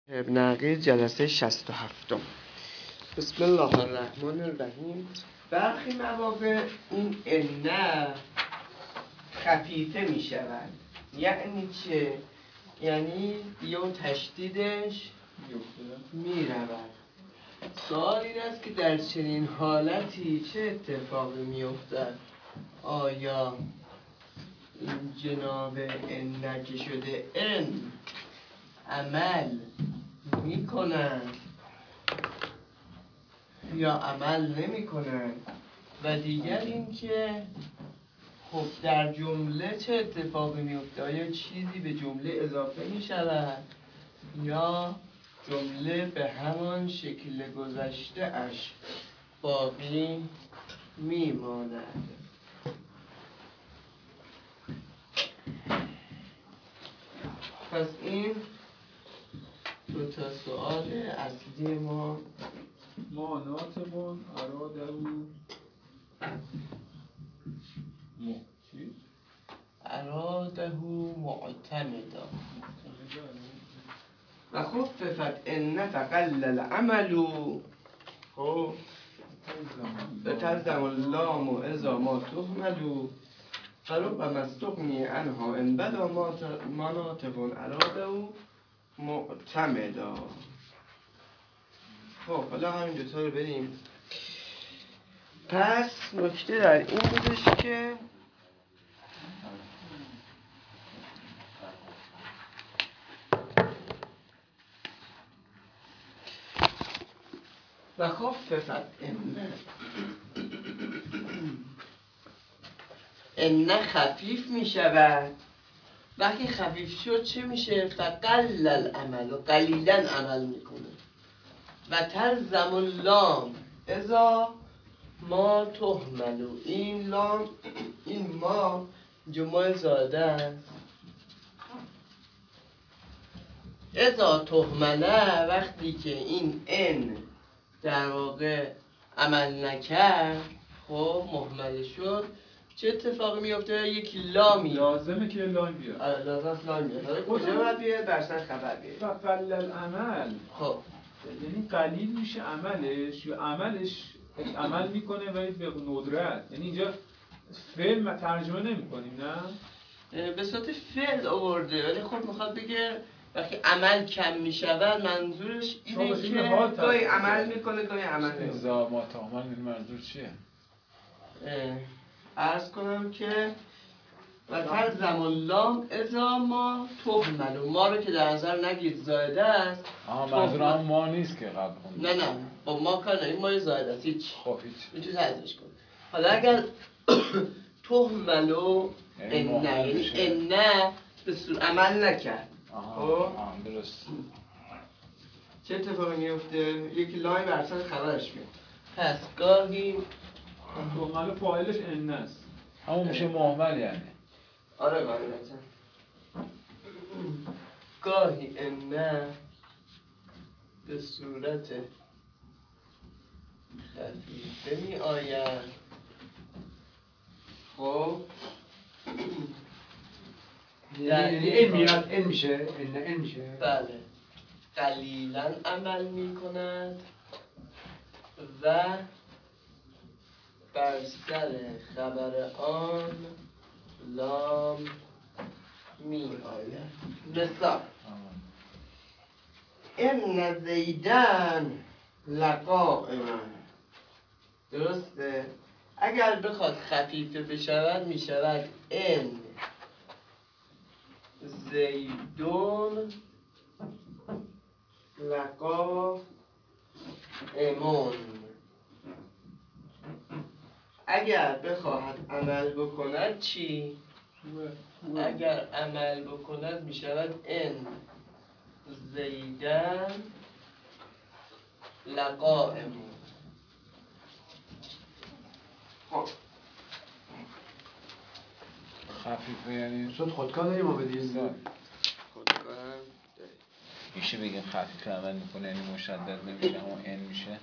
ابن عقیل جلسه 67. بسم الله الرحمن الرحیم. برخی مواقع این ان خفیفه می شود. یعنی چه؟ یعنی یا تشدیدش می رود. سوال این است که در چنین حالتی چه اتفاقی می افتد؟ آیا این جناب ان که شده ان عمل می کنند یا عمل نمی کنند؟ و دیگر این که خب در جمله چه اتفاقی می افته؟ آیا چیزی به جمله اضافه می شود یا جمله به همان شکل گذشته اش باقی می ماند؟ پس این دو تا سوال اصلی ما ناطقون اراده معتمدا و خففت ان فقل العمل بتلزم اللام اذا ما تهمل فربما استغنی عنها ان بدا ما ناطق اراده معتمدا. خب حالا همین دوتا رو بریم. پس نکته در این بودش که و خففت ان خفیف می شود. وقتی خفیف شد چه میشه؟ فقل العمل و قلیلا عمل میکنه. و تلزم اللام اذا ما تهمل. این لام، این ما جمع زاده است. اذا تهمله، وقتی که این ان در واقع عمل نکرد، خب مهمل شد، چه اتفاقی میفته؟ یک لامی لازمه که لام بیاد. لازم است لام بیاد. حالا کجا باید بیاد؟ برسن خبر بیاد. فقل العمل خب یعنی قلیل میشه عملش، یا عملش عمل میکنه ولی به ندرت. یعنی اینجا فعل ترجمه نمی کنیم، نه؟ به صورت فعل آورده، ولی خب میخواد بگه وقتی عمل کم میشود منظورش اینه که گاهی عمل میکنه گاهی عمل نمیکنه. ازا ما تهمل منظور چیه؟ عرض کنم که و تلزم اللام اذا ما تهمل. ما رو که در نظر نگیر زایده است. منظور هم ما نیست که قبل خوندیم. نه با ما کار نه، این ما زایده است. هیچ میتونی حذفش کن. حالا اگر تهملو یعنی ان به صورت عمل نکرد، درست، چه اتفاقی میفته؟ یکی لای بر سر خبرش میاد. پس گاهی تهمل فاعلش ان است، همون میشه مهمل. یعنی آره غالبا گاهی ان به صورت خفیفه می آید. خب یعنی این میاد این میشه این میشه. بله، قلیلا عمل می کند و بر سر خبر آن لام می آید. مثال ان زیدن لقائم. درسته؟ اگر بخواد خفیفه بشود می شود ان زیدون لقائمون. اگر بخواهد عمل بکند چی؟ اگر عمل بکند می شود ان زیدن لقائمون. خب خفیفه یعنی صد خودکار داریم ما بدیم خودکارم میشه بگیم خفیفه عمل میکنه یعنی مشدد نمیشه، اما ان میشه.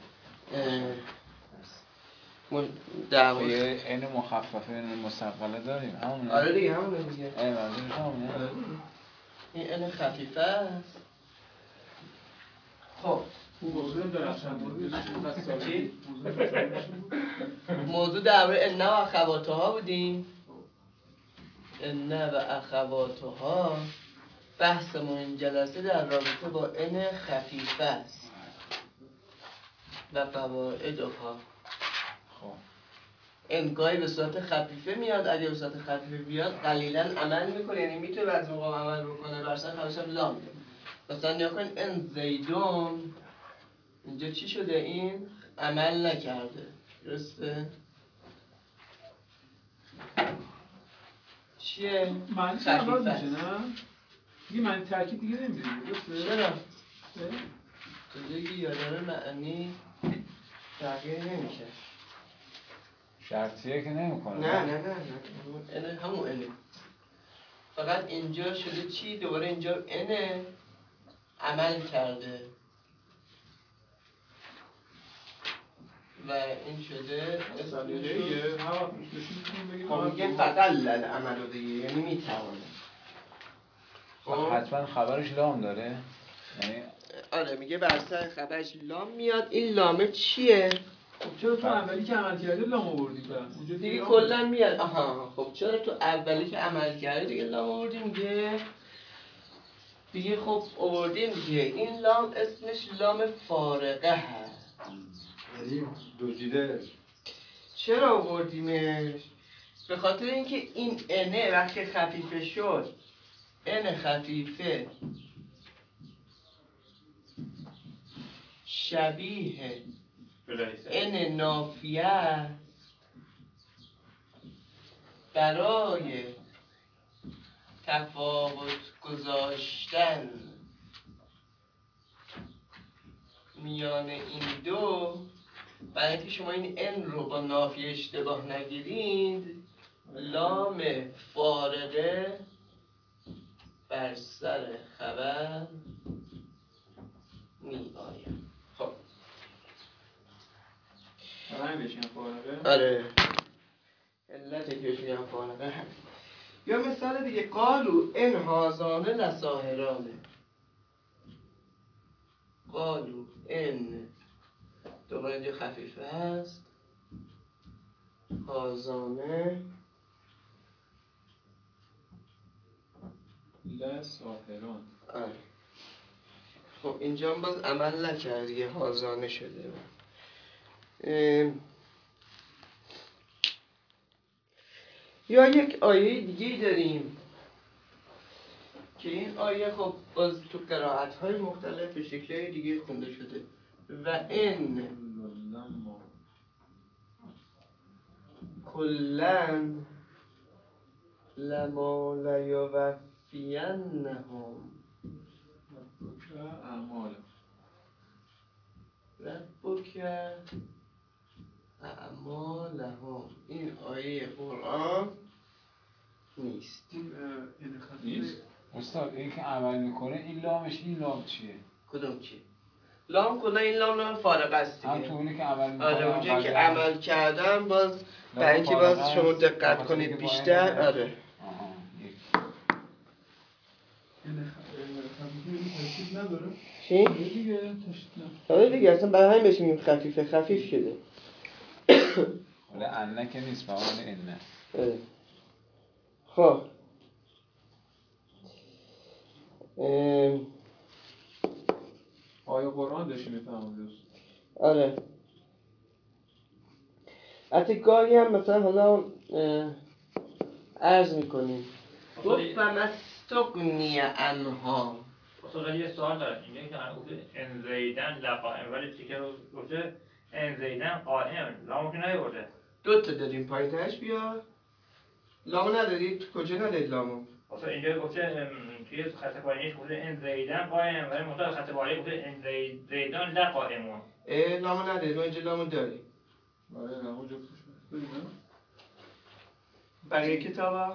در این مخففه این مستقله داریم همونه. آره دیگه همونه دیگه. منظورش همونه. این ان خفیفه است. این ان خفیفه است. این ان زیدن لقائمون. اگر بخواد عمل بکند چی؟ اگر عمل بکند می شود ان زیدن لقائمون. خب موضوع درخشان بود. چی؟ موضوع درباره ان و اخواتها بودیم. ان و اخواتها بحثمون این جلسه در رابطه با ان خفیفه است و قواعدها. خب ان گاهی به صورت خفیفه میاد، اگه به صورت خفیفه بیاد قلیلا عمل میکنه، یعنی میتونه بعضی موقع عمل بکنه، برسن خواهش هم لام میده. مثلا نیا کن ان زیدون، اینجا چی شده؟ این عمل نکرده، درسته؟ چیه؟ معنی عوض میشه نه؟ دیگه معنی ترکیب دیگه نمیده درسته؟ چرا؟ تو دیگه یادم معنی تغییر نمیشه. شرطیه که نمیکنه. نه همون اینه. فقط اینجا شده چی؟ دوباره اینجا اینه عمل کرده و این شده اسمش خب میگه فقط عمل رو دیگه، یعنی میتوانه. حتما خبرش لام داره؟ یعنی آره میگه بر سر خبرش لام میاد. این لامه چیه؟ چرا تو اولی که عمل کرده لام آوردی پس؟ اونجا دیگه کلا میاد. آها خب چرا تو اولی که عمل کرده دیگه لام آوردی؟ دیگه خب آوردیم دیگه. این لام اسمش لام فارقه هست. یعنی دزدیده. چرا آوردیمش؟ به خاطر اینکه این انه وقتی خفیفه شد، ان خفیفه شبیه ان نافیه است برای تفاوت گذاشتن میان این دو. برای اینکه شما این ان رو با نافیه اشتباه نگیرید، لام فارقه بر سر خبر می آید. خب همین بشین فارغه؟ آره علت که بهش میگم فارقه همین. یا مثال دیگه، قالو ان هازانه لساهرانه. قالو ان دوباره اینجا خفیفه هست، هازانه لساهران. آره. خب اینجا هم باز عمل نکرد دیگه، هازانه شده. یا یک آیه دیگه داریم که این آیه خب باز تو قرائت‌های مختلف به شکل‌های دیگه خونده شده. و ان کلن لما لیوفینهم اعمال ربک اعمالهم. این آیه قرآن نیست. نیست؟ استاد این که عمل میکنه این لامش، این لام چیه؟ کدوم چی؟ لام کلا این لام فارغ است هم دیگه. تو اونی که عمل میکنه. آره اونجایی که عمل کردم باز برای اینکه باز شما دقت کنید بیشتر. آره چی؟ آره دیگه اصلا برای همین بهش میگیم خفیفه، خفیف شده. ولی انه که نیست، فقط انه. خب آیه قرآن داشتی میفهمم دوست. آره حتی گاهی هم مثلا حالا عرض میکنیم گفتم استغنی عنها. اصلا یه سوال دارم اینجا که گفته ان زیدن لقائم، ولی تیکه رو گفته ان زیدن قائم، لامو که نیورده. دو تا داریم پایین تاش بیا. لامو ندارید؟ کجا ندارید لامو؟ اصلا اینجا گفته توی خط پایینش گفته ان زیدن قائم، ولی مطابق خط بالایی گفته ان زیدان لقائمون. لامو ندارید؟ ما اینجا لامو داریم. آره لامو جفتش ببینم. بقیه کتابا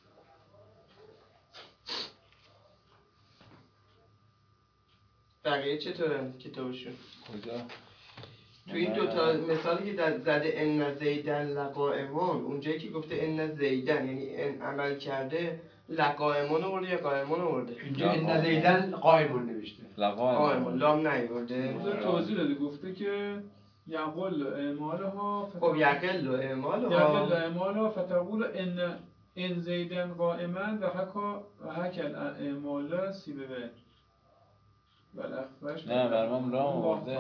بقیه چطورن کتابشون؟ کجا؟ تو این دوتا مثالی که زده ان زیدن لقائمون، اونجایی که گفته ان زیدن یعنی ان عمل کرده، لقائمون آورده یا قائمون آورده؟ اینجا ان زیدن قائمون نوشته. قائمون لام نیورده. اونجا توضیح داده گفته که یقل اعمالها خب یقل و اعمالها یقل اعمالها فتقول ان زیدن قائما و هکل اعمال سیبه بلخفش نه برمام لام آورده.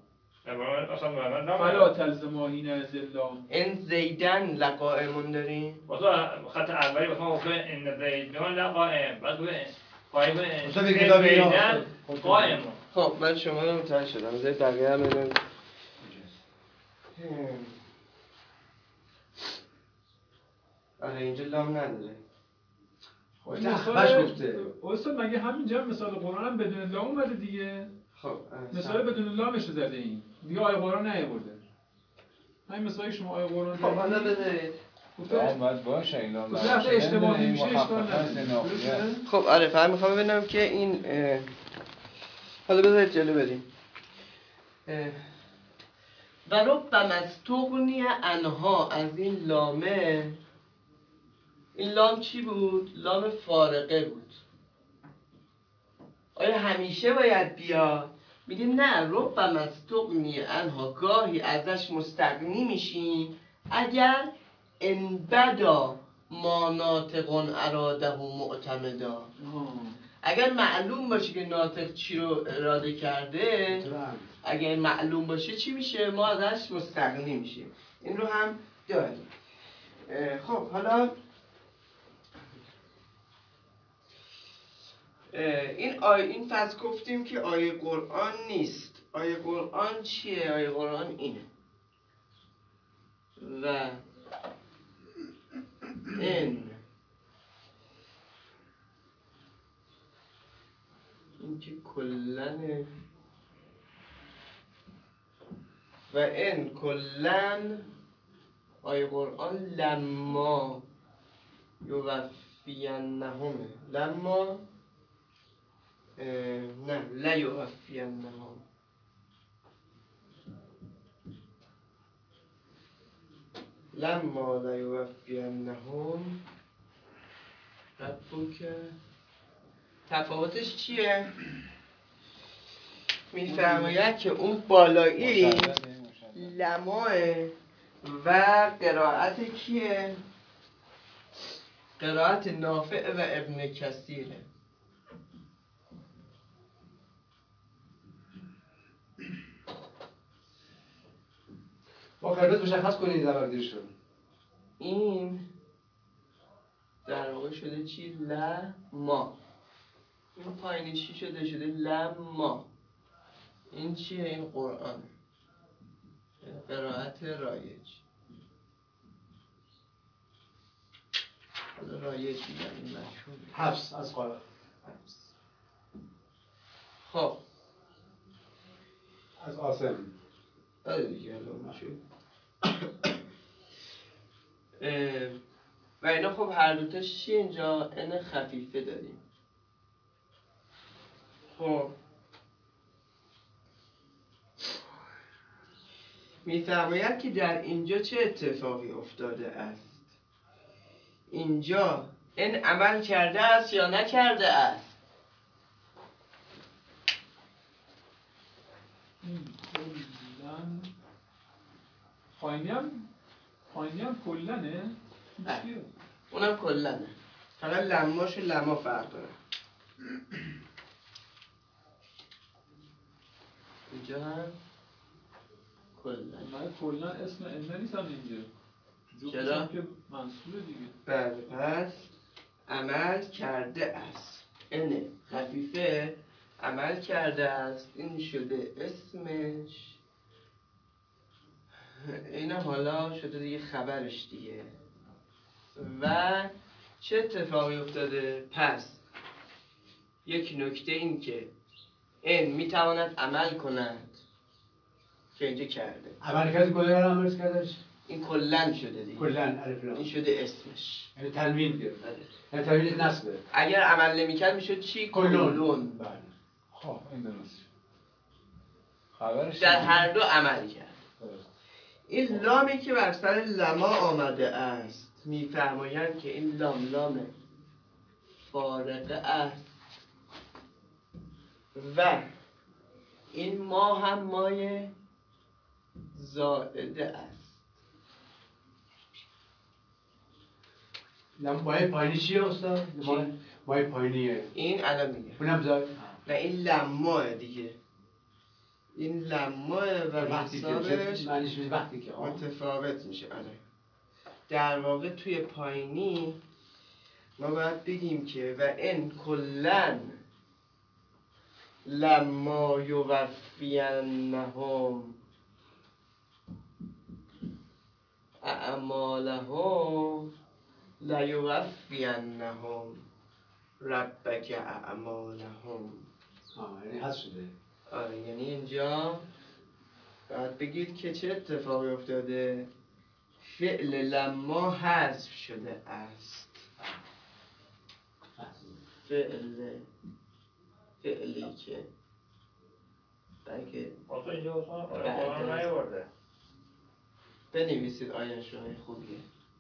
فلا تلزم حین از اللام. ان زیدن لقائمون داریم؟ واسه خط اولی واسه گفته ان زیدان لقائم بعد گفته قائم اصلا به کتاب اینا. زیدن قائم. خب من شما رو متوجه شدم. بذارید بقیه هم بدون. آره اینجا لام نداره. این اخفش گفته. استاد مگه همینجا مثال قرآن هم بدون لام اومده دیگه؟ خب مثال بدون لامش رو زده این. دیگه آیه قرآن نیاورده. همین مثالی شما آیه قرآن خب حالا بذارید. لام باید باشه این لام. گفته وقتی اشتباه نمیشه اشکال نداره. خب آره فهم میخوام ببینم که این حالا بذارید جلو بریم. و رب مستغنی انها از این لامه. این لام چی بود؟ لام فارقه بود. آیا همیشه باید بیاد؟ میگیم نه، رب مستغنی انها گاهی ازش مستغنی میشیم اگر ان بدا ما ناطقون اراده معتمدا. اگر معلوم باشه که ناطق چی رو اراده کرده، اگر معلوم باشه چی میشه؟ ما ازش مستغنی میشیم. این رو هم داریم. خب حالا این فصل گفتیم که آیه قرآن نیست. آیه قرآن چیه؟ آیه قرآن اینه. و این که کلنه و این کلن آیه قرآن لما یوفینهم لما نه لا یوفینهم لما لا یوفینهم ربک. تفاوتش چیه؟ میفرماید که اون بالایی لماه و قرائت کیه؟ قرائت نافع و ابن کثیره. با قربت مشخص کنید زبردیرشون. این در واقع شده چی؟ لما. این پایینی چی شده؟ شده لما. این چیه؟ این قرآن. قرائت رایج. حالا رایج میگن این مشهوره. حفظ از قرآن. حفظ. خب از آسم. آره دیگه الان میشه. و اینا خب هر دوتاش چی اینجا؟ ان خفیفه داریم. خب میفرماید که در اینجا چه اتفاقی افتاده است؟ اینجا این عمل کرده است یا نکرده است؟ خاینی هم کلنه؟ چیه؟ اونم کلنه، فقط لماش و لما فرق داره. اینجا هم کلن. من کلن اسم انه نیستم اینجا. چرا؟ که منصوبه دیگه. بله پس عمل کرده است. اینه خفیفه عمل کرده است. این شده اسمش. این حالا شده دیگه خبرش دیگه. و چه اتفاقی افتاده؟ پس یک نکته این که این میتواند عمل کند که اینجا کرده. عمل کرد کجا رو عمل کردش؟ این کلن شده دیگه. کلن الف لام. این شده اسمش. یعنی تنوین گرفت. یعنی تنوین نصبه. اگر عمل نمیکرد میشد چی؟ کلون. بله. خب این درست. خبرش در هر دو عمل کرد. درست. این لامی که بر سر لما آمده است میفرمایند که این لام فارقه است و این ما هم مای زائده است. مای پایینی چیه استاد؟ مای پایینیه این الان میگه اونم زائد. نه این لماه دیگه، این لماه و وقتی که حسابش معنیش میشه وقتی که متفاوت میشه. آره در واقع توی پایینی ما باید بگیم که و این کلن لما یوفینهم اعمالهم لیوفینهم ربک اعمالهم. یعنی حذف شده. آره یعنی اینجا باید بگید که چه اتفاقی افتاده، فعل لما حذف شده است. فعلی که بلکه واسه اینجا قرآن نیورده. بنویسید آیش رو، خوبیه.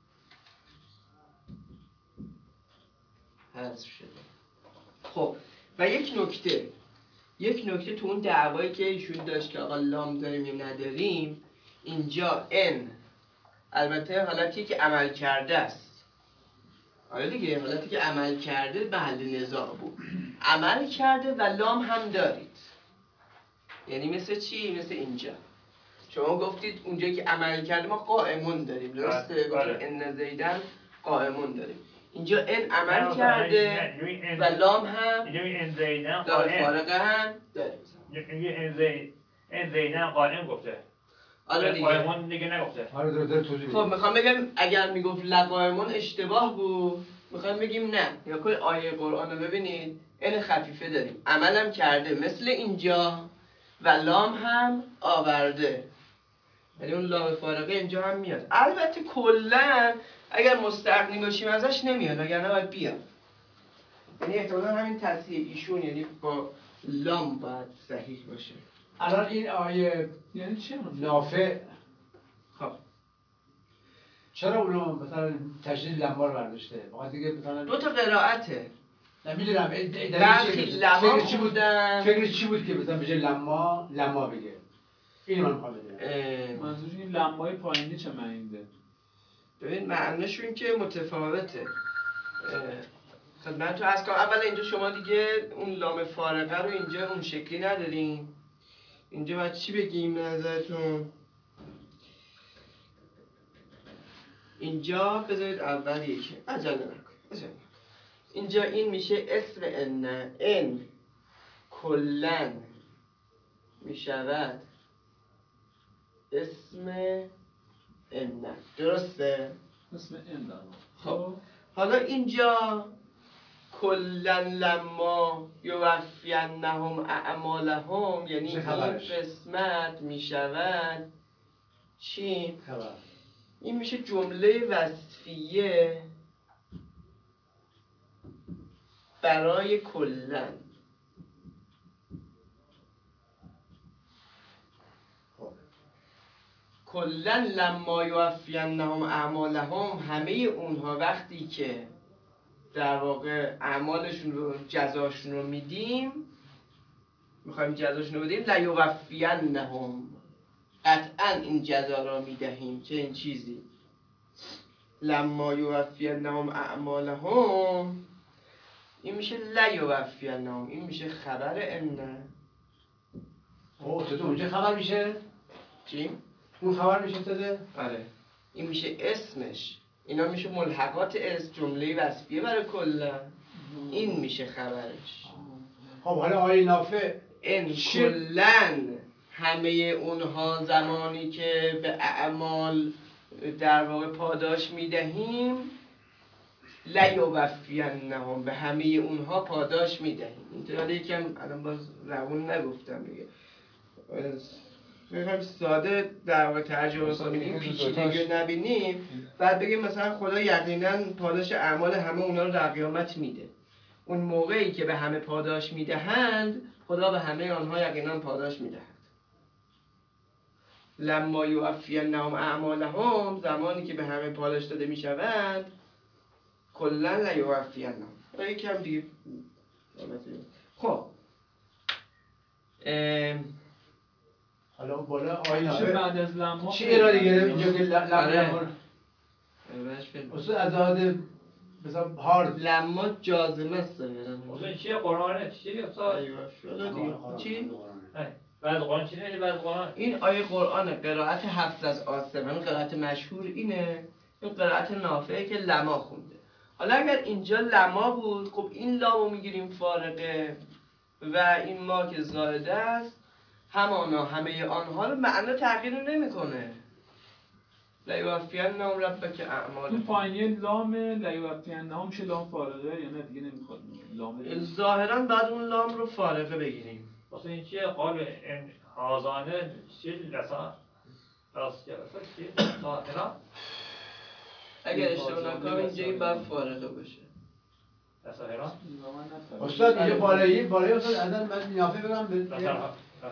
حذف شده. خب و یک نکته تو اون دعوایی که ایشون داشت که آقا لام داریم یا نداریم، اینجا ان البته حالتی که عمل کرده است. آره دیگه حالتی که عمل کرده محل نزاع بود. عمل کرده و لام هم دارید. یعنی مثل چی؟ مثل اینجا شما گفتید اونجایی که عمل کرده ما قائمون داریم، درسته؟ گفتید ان زیدن قائمون داریم. اینجا ان عمل کرده و لام هم لام فارقه هم داریم. این زیدن قائم گفته. آره دیگه قائمون دیگه نگفته. آره داره توضیح خب میخوام بگم اگر میگفت لقائمون اشتباه بود، میخوام بگیم نه. یا کل آیه قرآن رو ببینید، ان خفیفه داریم، عملم کرده مثل اینجا و لام هم آورده، یعنی اون لام فارقه اینجا هم میاد. البته کلا اگر مستغنی باشیم ازش نمیاد، وگرنه باید بیاد. یعنی احتمالا همین تصحیح ایشون یعنی با لام باید صحیح باشه. الان این آیه یعنی چی نافع خب چرا اونو مثلا تشدید لما رو برداشته؟ فقط دیگه مثلا دو تا قرائته. نمیدونم برخی لما بودن. فکرش چی بود که مثلا بشه لما بگه؟ این من میخوام بدونم. منظورش این لمای پایینی چه معنی میده؟ ببین معنیشون که متفاوته. خدمت تو از کنم اول اینجا شما دیگه اون لام فارقه رو اینجا اون شکلی نداریم. اینجا باید چی بگیم نظرتون؟ اینجا بذارید اول یکی عجله نکن. اینجا این میشه اسم ان کلن میشود اسم ان، درسته؟ اسم ان دارم. خب حالا اینجا کلن لما یوفینهم اعمالهم، یعنی این قسمت میشود چی؟ خبر. این میشه جمله وصفیه برای کلن. کلن لما یوفینهم اعمالهم، همه اونها وقتی که در واقع اعمالشون رو جزاشون رو میدیم، میخوایم جزاشون رو بدیم، لیوفینهم، قطعا این جزا را میدهیم. چه این چیزی؟ لما یوفینهم اعمالهم، این میشه لیوفینهم، این میشه خبر ان. تو اونجا خبر میشه؟ چی؟ اون خبر میشه داده؟ آره این میشه اسمش، اینا میشه ملحقات اسم، جمله وصفیه برای کلا، این میشه خبرش. خب حالا آیه نافع ان کلن همه اونها زمانی که به اعمال در واقع پاداش میدهیم، لیوفینهم، به همه اونها پاداش میدهیم. اینطور یکم الان باز روون نگفتم دیگه، خیلی ساده در واقع ترجمه کنیم، این پیچیدگی رو نبینیم. بعد بگیم مثلا خدا یقینا پاداش اعمال همه اونا رو در قیامت میده. اون موقعی که به همه پاداش میدهند، خدا به همه آنها یقینا پاداش میدهد. لما یوفینهم اعمالهم، زمانی که به همه پاداش داده میشوند، کلا لیوفینهم، حالا یکم دیگه خب حالا اون بالا آقای میشه نافع بعد از لما چی ارائه گرفت اینجا که آره. لما اصلا از لحاظ مثلا هارد لما جازمه است اصلا چیه قرآنه؟ چیه استاد؟ چی؟ بعد قرآن چی نمیشه بعد قرآن؟ این آیه قرآن قرائت حفظ از آسمان، قرائت مشهور اینه. این قرائت نافعه که لما خونده. حالا اگر اینجا لما بود، خب این لامو میگیریم فارقه و این ما که زائده است، همانا همه آنها رو معنا تغییر نمیکنه. لیوفینهم ربک اون اعمالهم. پایینی لام لیوفینهم میشه لام فارغه یا نه دیگه نمیخواد لام ظاهرا بعد اون لام رو فارقه بگیریم. اصلا این چیه قال این آزانه چیه لسان؟ راست جلسه چیه؟ ظاهرا اگر اشتباه نکنم اینجا این باید فارقه باشه. ظاهرا استاد اینجا بالایی استاد ازن من نافع بگم به مثلا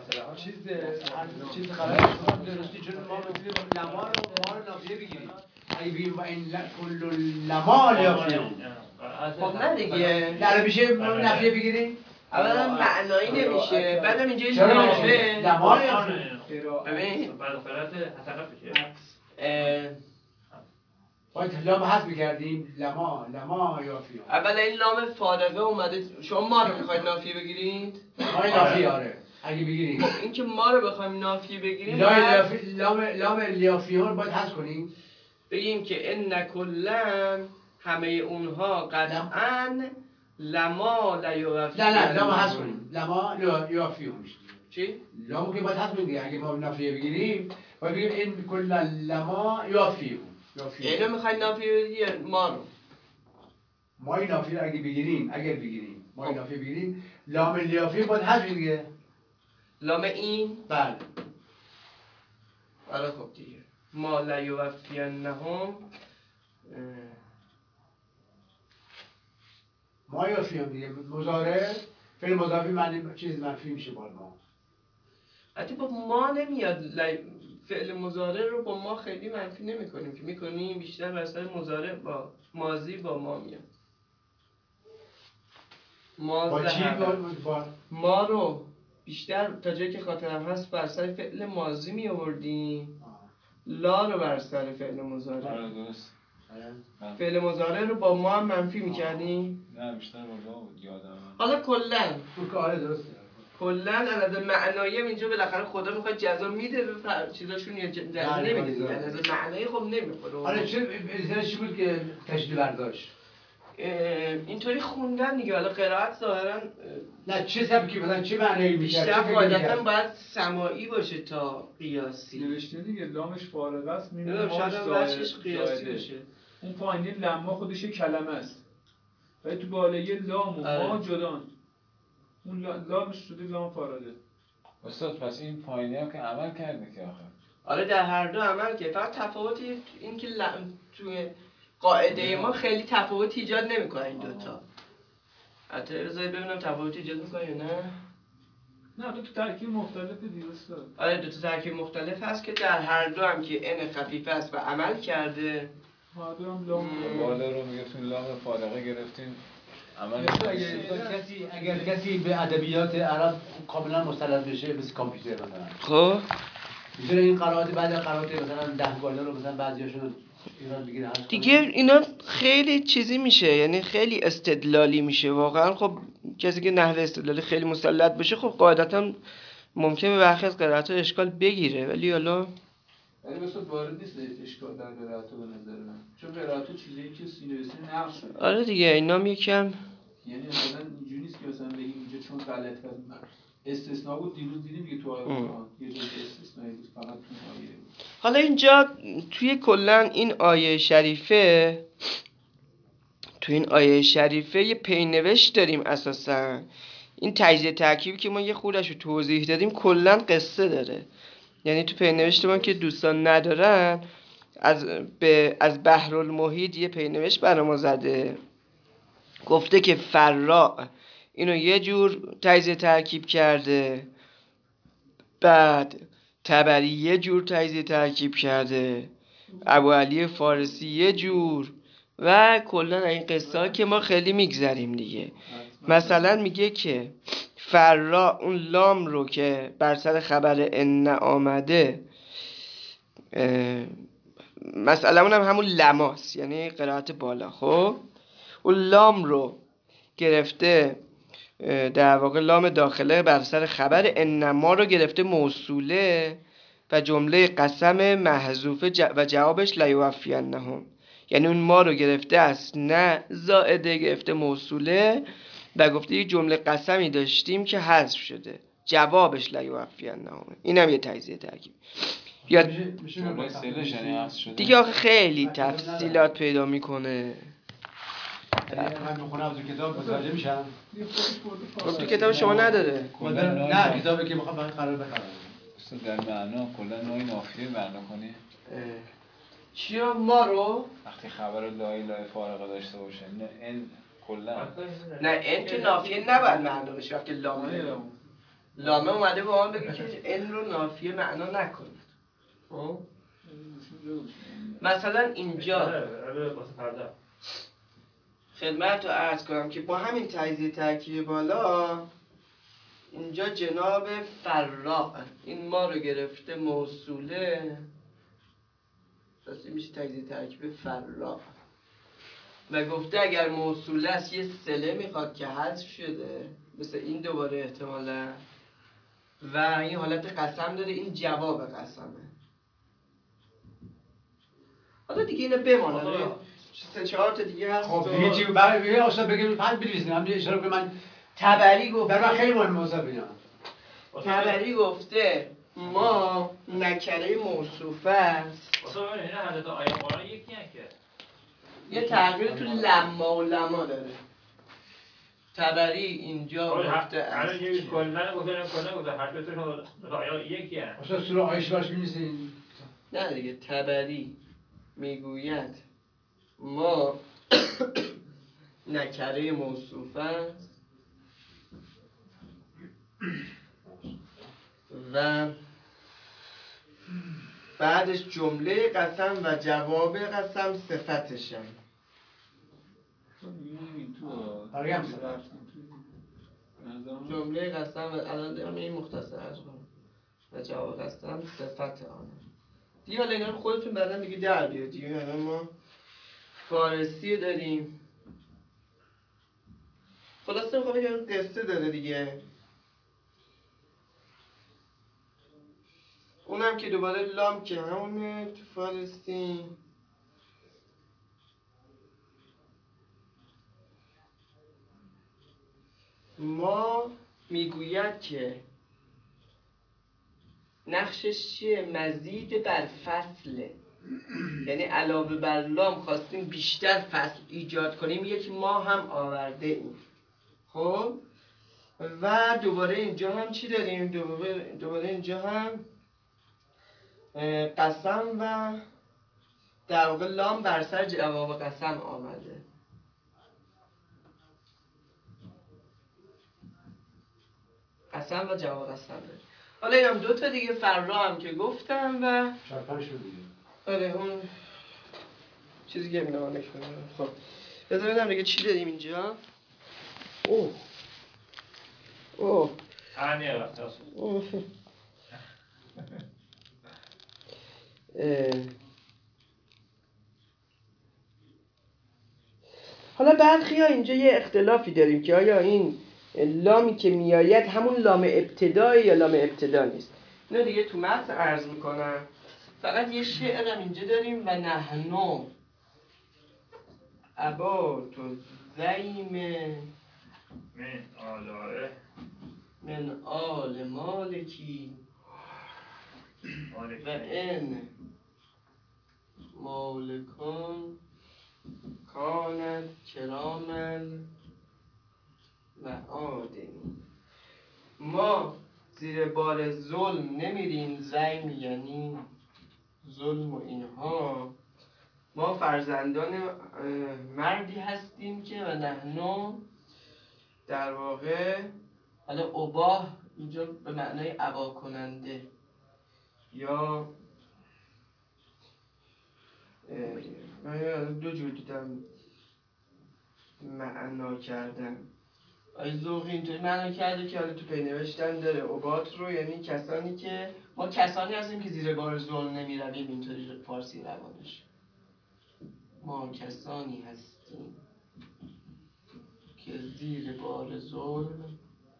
چیز خلاص درستی چون ما میتونیم لما رو نافیه بگیریم اگه بگیم و این کل لما لیافیهم خب نه دیگه در میشه نافیه بگیریم اولا معنایی نمیشه، بعدم اینجا چرا نافعه. لما ببین بعد قرآن حسنات بشه باید لام حذف می‌کردیم لما یافیهم اولا این لام فارقه اومده. شما ما رو میخواید نافیه بگیرید؟ ما نافیه آره اگه بگیریم خب این که ما رو بخوایم نافیه بگیریم لام لیافیهم رو باید حذف کنیم بگیم که ان کلا همه اونها قطعا لما لیوفی. نه لام حذف کنیم لما یافیهم میشه چی؟ لامو که باید حذف کنیم اگه ما نافیه بگیریم باید بگیم این کل لما یافیهم اینو میخواید نافیه بگیرید ما رو. مای نافی اگه بگیریم مای نافی بگیریم لام لیافی باید حذف دیگه لام این بله آره خب دیگه ما لیوفینهم ما یافیم دیگه مضارع فعل مضارع معنی چیز منفی میشه با ما حتی با ما نمیاد. فعل مضارع رو با ما خیلی منفی نمی کنیم که میکنیم بیشتر مثلا مضارع با ماضی با ما میاد. با چی با ما رو بیشتر تا جایی که خاطرم هست بر سر فعل ماضی می آوردیم، لا رو بر سر فعل مضارع. آره درست. فعل مضارع رو با ما هم منفی میکردیم. نه بیشتر با ما بود یادم. حالا آره درسته کلا از معنایی هم اینجا بالاخره خدا میخواد جزا میده به چیزاشون یا جزا نمیده. از معنایی خب نمیخوره. آره چی بود که تشدید برداشت اینطوری خوندن دیگه. حالا قرائت ظاهرا نه چه سبکی مثلا چه معنی میشه بیشتر قاعدتا باید سماعی باشه تا قیاسی. نوشته دیگه لامش فارغ است نمیدونم شاید هم بچش قیاسی باشه. اون پایینی لما خودش یک کلمه است ولی تو بالایی لام و ما جدان اون لامش شده لام فارغه. استاد پس این پایینی هم که عمل کرده که آخر آره در هر دو عمل که فقط تفاوتی این که توی قاعده ما خیلی تفاوت ایجاد نمیکنه این دوتا. حتی بذارید ببینم تفاوت ایجاد میکنه یا نه دو تا ترکیب مختلف دیگه استاد. آره دو تا ترکیب مختلف هست که در هر دو هم که ان خفیفه است و عمل کرده. هر دو هم لام بالا رو میگفتین لام فارغه گرفتین عمل اگر کسی به ادبیات عرب کاملا مسلط بشه مثل کامپیوتر مثلا خب میتونه این قرائت بعد قرائت مثلا 10 گانه رو مثلا بعضیاشون ایران بگیره دیگه اینا خیلی چیزی میشه، یعنی خیلی استدلالی میشه واقعا. خب کسی که نحوه استدلالی خیلی مسلط بشه خب قاعدتا ممکنه برخی از قرائت‌ها اشکال بگیره، ولی حالا ولی مثلا وارد نیست اشکال در قرائت‌ها به نظر من، چون قرائت‌ها چیزایی که سینوسی نقش شده. آره دیگه اینا هم یکم یعنی مثلا اینجوری نیست که مثلا بگیم اینجا چون غلط کردیم استثناء بود. دیروز دیدیم که تو آیه قرآن یه جای استثنایی بود فقط تو آیه. حالا اینجا توی کلا این آیه شریفه، تو این آیه شریفه یه پینوشت داریم اساسا. این تجزیه ترکیبی که ما یه خودش رو توضیح دادیم کلا قصه داره. یعنی تو پینوشت ما که دوستان ندارن از بحرالمحیط یه پینوشت برای ما زده، گفته که فراء اینو یه جور تجزیه ترکیب کرده، بعد طبری یه جور تجزیه ترکیب کرده، ابو علی فارسی یه جور، و کلا این قصه ها که ما خیلی میگذریم دیگه. مثلا میگه که فرا اون لام رو که بر سر خبر ان آمده، مثلا اونم همون لماس یعنی قرائت بالا. خب اون لام رو گرفته، در واقع لام داخله بر سر خبر انما رو گرفته موصوله و جمله قسم محذوفه و جوابش لیوفینهم، یعنی اون ما رو گرفته است نه زائده، گرفته موصوله و گفته یه جمله قسمی داشتیم که حذف شده، جوابش لیوفینهم. اینم یه تجزیه ترکیب. یا جمله سلش یعنی عکس شده دیگه آخه خیلی تفصیلات پیدا میکنه. من میخونم تو کتاب متوجه میشم. خب تو کتاب شما نداره؟ نه کتابی که میخوام قرار بخرم. اصلا در معنا کلا نوعی نافیه معنا کنی. چیا ما رو؟ وقتی خبر لا اله فارغه داشته باشه نه این کلا نه این که نافیه نباید معنا بشه. وقتی لامه اومده با من بگه که این رو نافیه معنا نکنید. خب مثلا اینجا خدمت رو عرض کنم که با همین تجزیه ترکیب بالا اینجا جناب فراء این ما رو گرفته موصوله، پس میشه تجزیه ترکیب فراء و گفته اگر موصوله است یه صله میخواد که حذف شده، مثل این دوباره احتمالا، و این حالت قسم داره، این جواب قسمه. حالا دیگه اینو بمانه، 3-4 تا دیگه هست. خب دیگه چی برای استاد بگید بعد بنویسین. من اشاره کنم من تبری گفته، در من خیلی مهمه استاد ببینم. تبری گفته ما نکره موصوفه است. اصلا ببینید این حضرت آیه قرآن یکی هست که یه تغییر تو لما و لما داره. تبری اینجا گفته است الان یه کلا گفته هر دوتاشون آیه یکی هست. استاد سوره آیش باش بنویسین. نه دیگه تبری میگوید ما نکره موصوفه است و بعدش جمله قسم و جواب قسم صفتشن. آره هم جمله قسم و الان این مختصر از کنم و جواب قسم صفت آنه. دیگه حالا اینا رو خودتون بعدن دیگه در بیاد دیگه. الان ما فارسی داریم، خلاصه میخوام بگم قصه داره دیگه، اونم که دوباره لام که همونه تو فارسی. ما میگوید که نقشش چیه؟ مزید بر فصله، یعنی علاوه بر لام خواستیم بیشتر فصل ایجاد کنیم، یک ما هم آورده ایم. خب و دوباره اینجا هم چی داریم؟ دوباره اینجا هم قسم و در واقع لام بر سر جواب قسم آمده. قسم و جواب قسم داریم. حالا اینم 2 تا دیگه فرا هم که گفتم و 4-5 شد دیگه. آره اون چیزی که نمانه کنم. خب بذار ببینم دیگه چی داریم اینجا. اوه ثانیه وقت هست. حالا برخی ها اینجا یه اختلافی داریم که آیا این لامی که میآید همون لام ابتدایی یا لام ابتدا نیست. اینو دیگه تو متن عرض میکنم. فقط یه شعرم اینجا داریم و نحنو ابات الزیم من آل مالکی و ان مالکان کانت کرامن و آدمی. ما زیر بار ظلم نمیریم، زیم یعنی ظلم و اینها. ما فرزندان مردی هستیم که و نحنو در واقع حالا اباه اینجا به معنای ابا کننده یا من دو جور دیدم معنا کردن. آی ذوقی اینطوری معنا کرده که حالا تو پی نوشتن داره عباد رو، یعنی کسانی که ما کسانی هستیم که زیر بار ظلم نمی رویم، اینطوری فارسی روانش. ما کسانی هستیم که زیر بار ظلم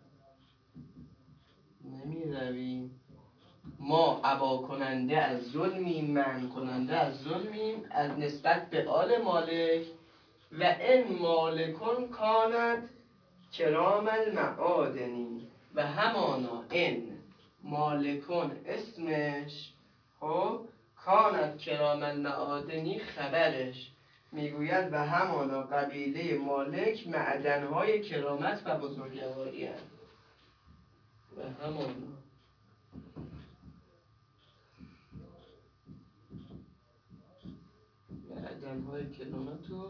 نمی رویم. ما ابا کننده از ظلمیم، منع کننده از ظلمیم از نسبت به آل مالک. و این مالکون کانت کرام المعادنی، و همانا این مالکون اسمش، خب کانت کرام المعادنی خبرش میگوید و همانا قبیله مالک معدنهای کرامت و بزرگواری هست. و همانا معدنهای کرامت و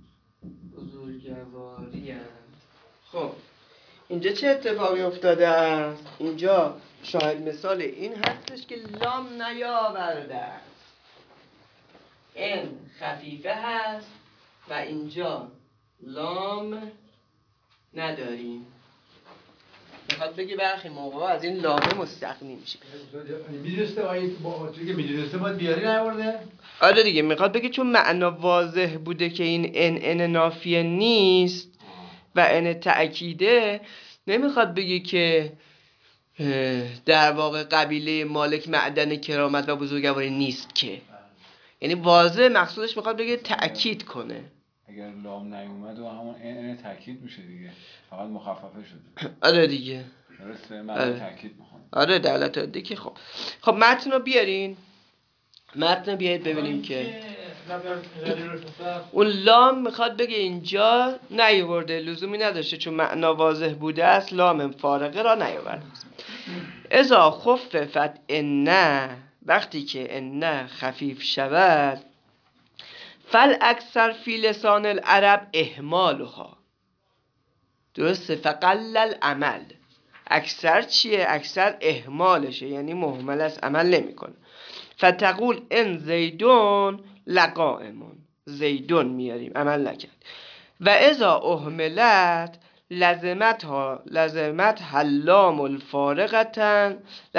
بزرگواری هست. خب اینجا چه اتفاقی افتاده است؟ اینجا شاهد مثال این هستش که لام نیاورده است، این خفیفه هست و اینجا لام نداریم. میخواد بگی برخی موقع از این لامه مستغنی میشه. میدونسته با توی که میدونسته باید بیاری نورده؟ آره دیگه، میخواد بگی چون معنا واضح بوده که این ان نافیه نیست و ان تأکیده، نمیخواد بگی که در واقع قبیله مالک معدن کرامت و بزرگواری نیست که، یعنی واضح مقصودش میخواد بگه تأکید کنه. اگر لام نیومد و همون این تاکید میشه دیگه، فقط مخففه شده. آره دیگه، درسته، معنی تاکید میخوام. آره دولت دیگه. خب متن رو بیارین، متن رو بیارید ببینیم که اون لام میخواد بگه اینجا نیورده، لزومی نداشته چون معنا واضح بوده است لام فارقه را نیورده است. اذا خففت ان، وقتی که ان خفیف شود، فل اکثر فی لسان العرب اهمالها، درسته، فقل العمل. اکثر چیه؟ اکثر اهمالشه، یعنی مهمل است، عمل نمیکنه. فتقول ان زیدون لقائمون، زیدون میاریم، عمل نکرد. و اذا اهملت لزمت حلام الفارقتن،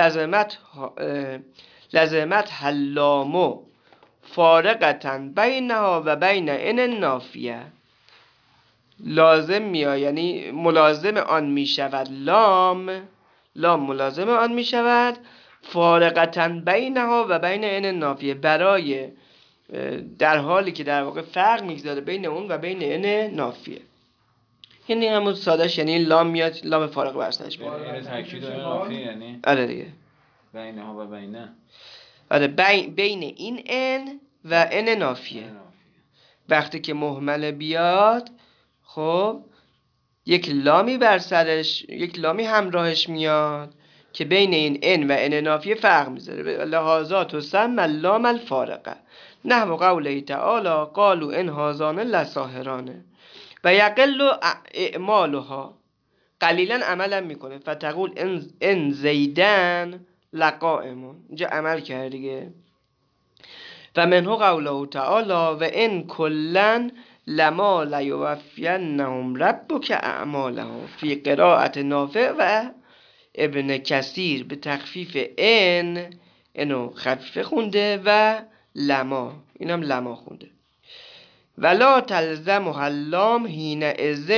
لزمت حلامو فارقتن بینها و بین ان نافیه، لازم میاد، یعنی ملازم آن میشود، لام ملازم آن میشود، فارقتن بینها و بین ان نافیه، برای در حالی که در واقع فرق میگذاره بین اون و بین ان نافیه. یعنی همون سادهش، یعنی لام میاد، لام فارق بر سرش میاد. این تاکید و نافی یعنی آره دیگه، بینها و بینه. آره بین این ان و ان نافیه. وقتی که مهمل بیاد، خب یک لامی بر سرش، یک لامی همراهش میاد که بین این ان و ان نافیه فرق میذاره. لحاظا تسمى اللام الفارقه، نحو قوله تعالی قالوا ان هذان لساحران و یقل اعمالها، قلیلا عملا میکنه. فتقول ان زیدن لقائمون، اینجا عمل کرده دیگه. و منه قوله تعالی و ان کلا لما لیوفینهم ربک اعمالهم، فی قراءت نافع و ابن کثیر به تخفیف ان، اینو خفیفه خونده، و لما، اینم لما خونده. ولا تلزمها اللام حینئذ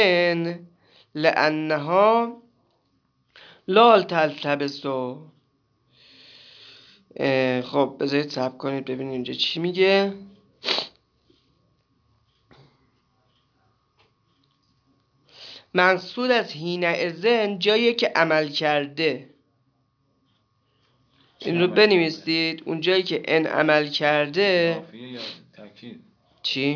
لانها لا تلتبس. خب بذارید صبر کنید ببینید اینجا چی میگه. منصور از حینئذ جایی که عمل کرده، این رو بنویسید، اون جایی که ان عمل کرده. نافیه یا تاکید؟ چی؟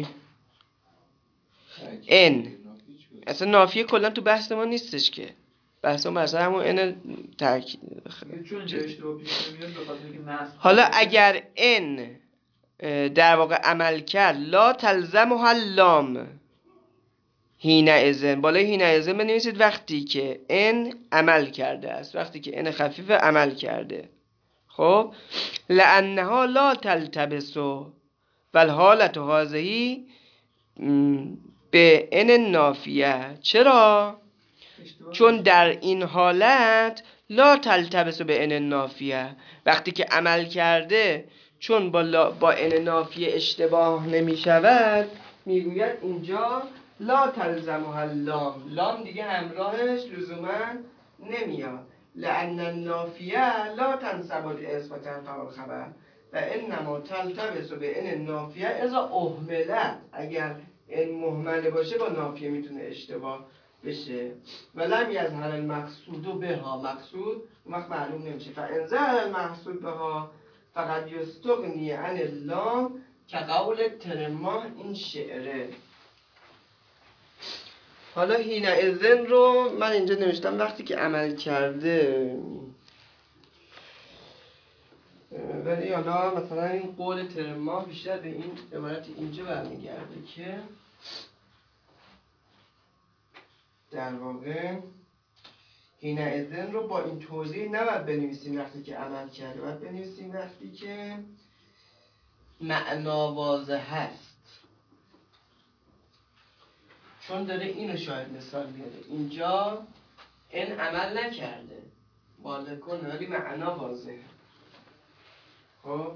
ان اصلا نافیه کلا تو بحث ما نیستش که، بحث ما مثلا همون ان تاکید. چون اینجا اشتباه پیش نمیاد به خاطر اینکه نصب، حالا اگر ان در واقع عمل کرد، لا تلزمها اللام حینئذ، بالای حینئذ بنویسید وقتی که ان عمل کرده است، وقتی که ان خفیف عمل کرده. خب لانها لا تلتبس، و والحالت هذهی به ان نافیه. چرا؟ چون در این حالت لا تلتبس به ان نافیه، وقتی که عمل کرده چون با ان نافیه اشتباه نمی شود، میگوید اینجا لا تلزمها اللام، لام دیگه همراهش لزوما نمیاد. لأن النافیه لا تنصب الاسم و ترفع الخبر و انما تلتبس به ان نافیه اذا اهملت، اگر این مهمله باشه با نافیه میتونه اشتباه بشه. ولم یظهر المقصود بها، مقصود اون وقت معلوم نمیشه. فان ظهر المقصود بها فقط یستغنی عن اللام که قول ترماه این شعره. حالا هینه اذن رو من اینجا نوشتم وقتی که عمل کرده، ولی حالا مثلا این قول ترماه بیشتر به این عبارت اینجا برمیگرده که در واقع هینه اذن رو با این توضیح نباید بنویسیم وقتی که عمل کرده، باید بنویسیم وقتی که معنا واضح هست. چون داره اینو شاید مثال میاره، اینجا این عمل نکرده مالکونه ولی معنا واضحه. خب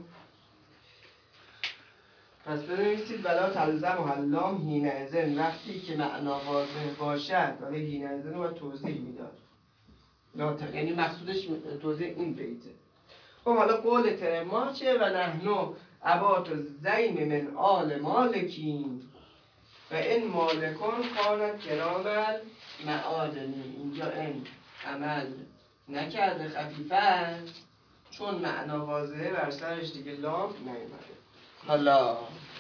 پس بنویسید ولا تلزمها اللام حینئذ، وقتی که معنا واضح باشد، ولی حینئذ رو باید توضیح میداد، یعنی مقصودش توضیح این بیته. خب حالا قول ترماه چه؟ و نحنو ابات زیم من آل مالکین و این مالکون کانت کرامل معادنی. اینجا این عمل نکرده، خفیفه است، چون معنا واضحه بر سرش دیگه لام نیومده. حالا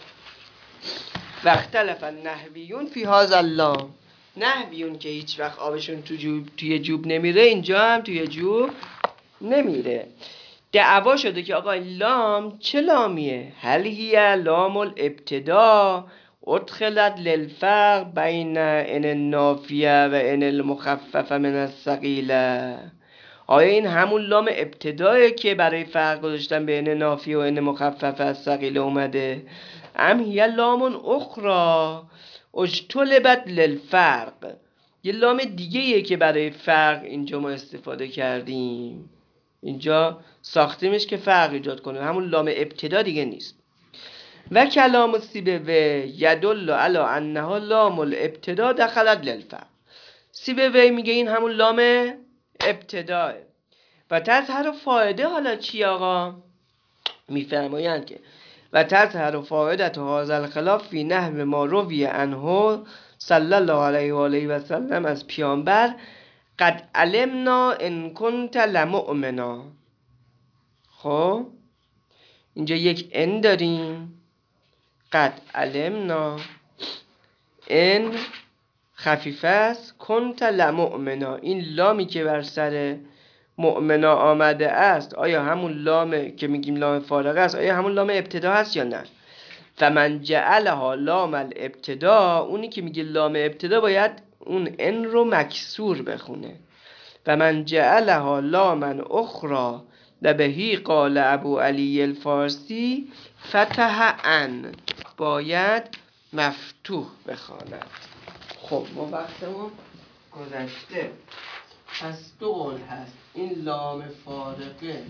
واختلف النحویون فی هذا اللام، نحویون که هیچ وقت آبشون توی جوب نمیره، اینجا هم توی جوب نمیره. دعوا شده که آقا لام چه لامیه؟ هل هی لام الابتدا ادخلت للفرق بین ان النافیه و ان المخففه من الثقیله؟ آیا این همون لام ابتدایه که برای فرق گذاشتن بین نافیه و ان مخففه از ثقیله اومده؟ ام هی لام اخرى اجتلبت للفرق، یه لام دیگه‌ایه که برای فرق اینجا ما استفاده کردیم، اینجا ساختیمش که فرق ایجاد کنه، همون لام ابتدا دیگه نیست. و کلام سیبوی یدل علی انها لام الابتدا دخلت للفرق، سیبوی میگه این همون لام ابتداه. و تظهر فایده حالا چی آقا؟ میفرمایند که و تظهر فایدت هذا الخلاف فی نحو ما روی عنه صلی الله علیه و آله و سلم از پیامبر قد علمنا ان کنت لمؤمنا. خب اینجا یک ان داریم، قد علمنا، ان خفیفه است، کنت لمؤمنا، این لامی که بر سر مؤمنا آمده است آیا همون لامه که میگیم لام فارغه است؟ آیا همون لام ابتدا هست یا نه؟ فمن جعلها لام الابتدا، اونی که میگه لام ابتدا باید اون ان رو مکسور بخونه. و من جعلها لاما اخرى لبهی قال ابو علی الفارسی فتح ان، باید مفتوح بخواند. خب ما وقتمون گذشته، پس دو قول هست، این لام فارقه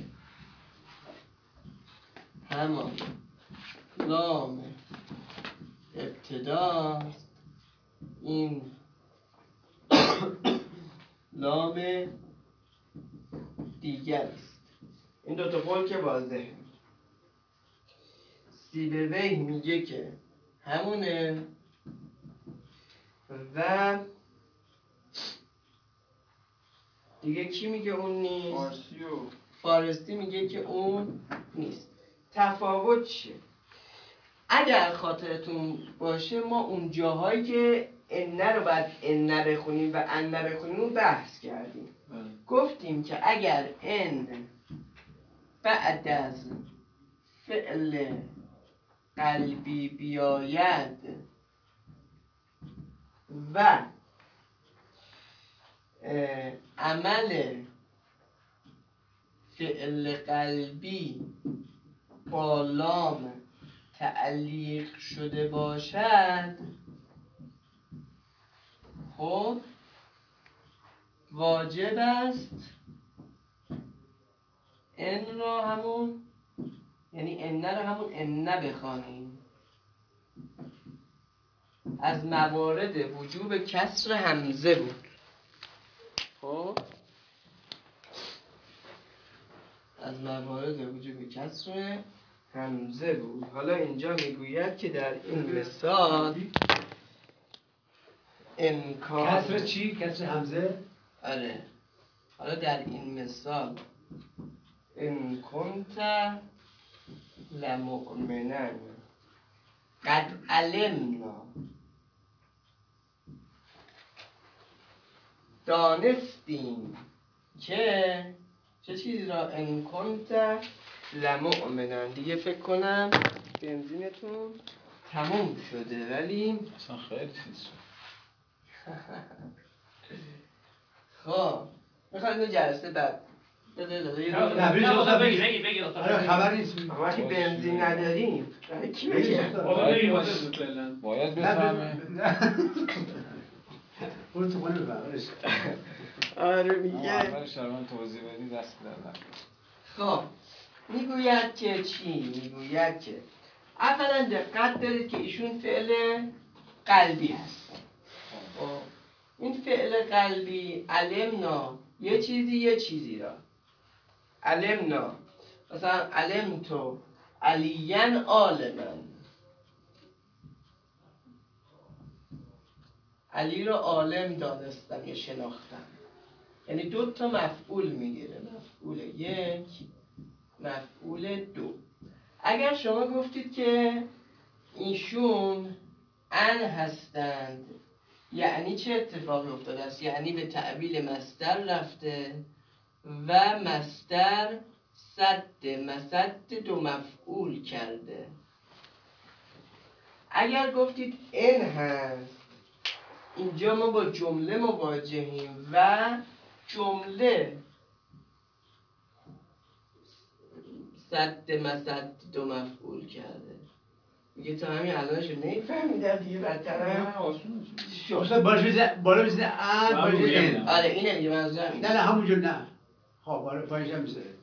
همان لام ابتداست، این لام دیگر است. این دوتا قول که واضحه. سیبوی میگه که همونه و دیگه کی میگه اون نیست؟ فارسی میگه که اون نیست. تفاوت چیه؟ اگر خاطرتون باشه ما اون جاهایی که ان رو باید ان بخونیم و ان بخونیم بحث کردیم. گفتیم که اگر ان بعد از فعل قلبی بیاید و عمل فعل قلبی با لام تعلیق شده باشد خب واجب است ان را همون یعنی ان را همون ان بخوانیم. از موارد وجوب کسر همزه بود. خب از موارد وجوب کسر همزه بود. حالا اینجا میگوید که در این مثال انکار کسر چی؟ کسر همزه؟ آره. حالا در این مثال ان کنت لمؤمنا قد علمنا دانستیم که چه چیزی را ان کنت لمؤمنا. دیگه فکر کنم بنزینتون تموم شده ولی اصلا خیلی چیز شد. خب میخوام اینو جلسه بعد بده یه دونه تبریز نه، استاد بگی بگی. بگی استاد. آره خبر نیست. وقتی بنزین نداریم برای کی بگی بگه؟ استاد. باید نه، بفهمه. برو تو خونه بفهم. آره اما میگه. اولش رو من توضیح بدی دست بدن. خب میگوید که چی؟ میگوید که اولا دقت دارید که ایشون فعل قلبی هست. خب این فعل قلبی علمنا یه چیزی را علمنا مثلا علمتو علیاً عالماً علی رو عالم دانستم یا شناختم. یعنی 2 تا مفعول میگیره، مفعول 1 مفعول 2. اگر شما گفتید که ایشون ان هستند یعنی چه اتفاقی افتاده است؟ یعنی به تعبیل مصدر رفته و مصدر مسد 2 مفعول کرده. اگر گفتید ان هست اینجا ما با جمله مواجهیم و جمله مسد 2 مفعول کرده. میگه تا همین الانشو نمیفهمیدم دیگه بدترم شد. استاد بالا بزنه ان بالا این. آره اینه دیگه منظورم اینه. نه همونجور نه. خب بالا پایینش هم میذاره.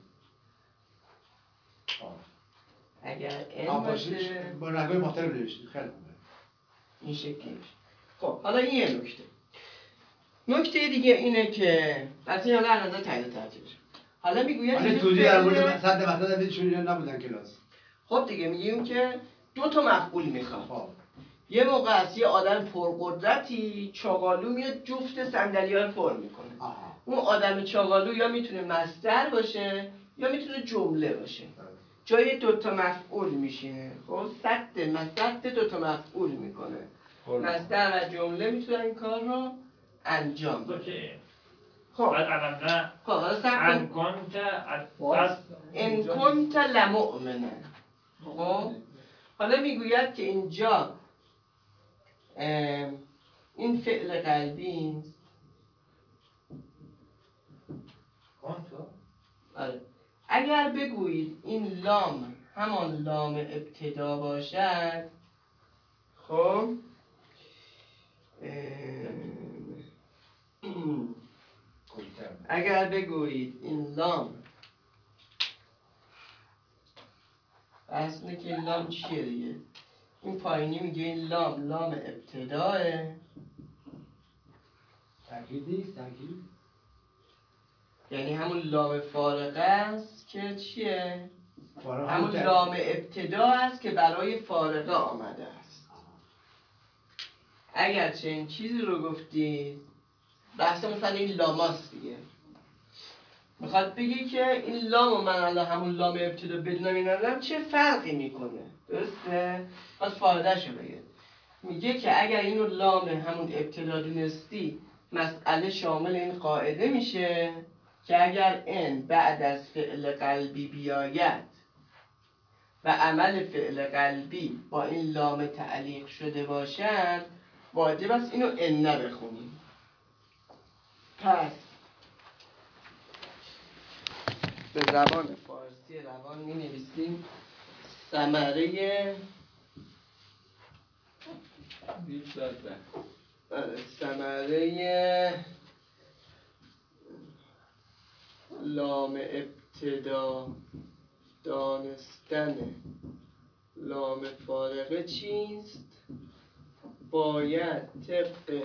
اگر ان باشه با رنگ‌های مختلف نوشته. خیلی خوبه. این شکلی میشه. خب حالا این یه نکته. نکته دیگه اینه که از این حالا از نظر تعیین ترتیبش. حالا میگوید حالا توضیح در مورد صد مثلا بدیشون نبودن کلاس. خب دیگه میگیم که 2 تا مفعول میخواد. خب یه موقع است یه آدم پرقدرتی چاقالو میاد جفت صندلی‌ها رو پر میکنه. اون آدم چاقالو یا میتونه مصدر باشه یا میتونه جمله باشه. جای 2 تا مفعول میشینه. خب مسد 2 تا مفعول میکنه. مصدر و جمله میتونن این کار رو انجام بدن. خب بعد علمنا خب حالا صبر ان کن. کنت ان کنت لمؤمنا. خب حالا میگوید که اینجا این فعل قلبی است. آره. اگر بگویید این لام همان لام ابتدا باشد خب اگر بگویید این لام بحث اینه که این لام چیه دیگه؟ این پایینی میگه این لام ابتداه. تأکید نیست تأکید. یعنی همون لام فارقه است که چیه؟ همون لام ابتدا است که برای فارقه آمده است. اگر چنین چیزی رو گفتید بحث مثلا این لاماست دیگه. میخواد بگی که این لام من الان همون لام ابتدا بدونم این ندارم چه فرقی میکنه. درسته؟ باز فایدهشو بگه. میگه که اگر اینو لام همون ابتدا دونستی مسئله شامل این قاعده میشه که اگر ان بعد از فعل قلبی بیاید و عمل فعل قلبی با این لام تعلیق شده باشد واجب است اینو ان بخونیم. پس به زبان فارسی روان می نویسیم ثمره نیم ساعت بعد. ثمره لام ابتدا دانستن لام فارقه چیست؟ باید طبق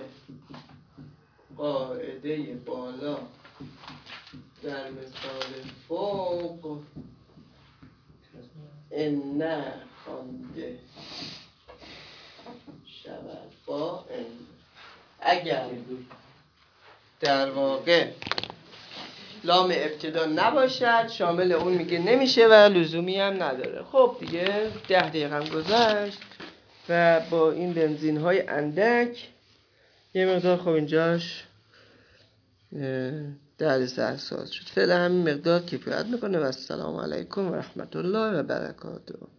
قاعده بالا در مثال فوق ان خوانده شود با ان. اگر در واقع لام ابتدا نباشد شامل اون میگه نمیشه و لزومی هم نداره. خب دیگه 10 دقیقه هم گذشت و با این بنزین های اندک یه مقدار خب اینجاش دردسر ساز شد. فعلا همین مقدار کفایت میکنه و السلام علیکم و رحمت الله و برکاته.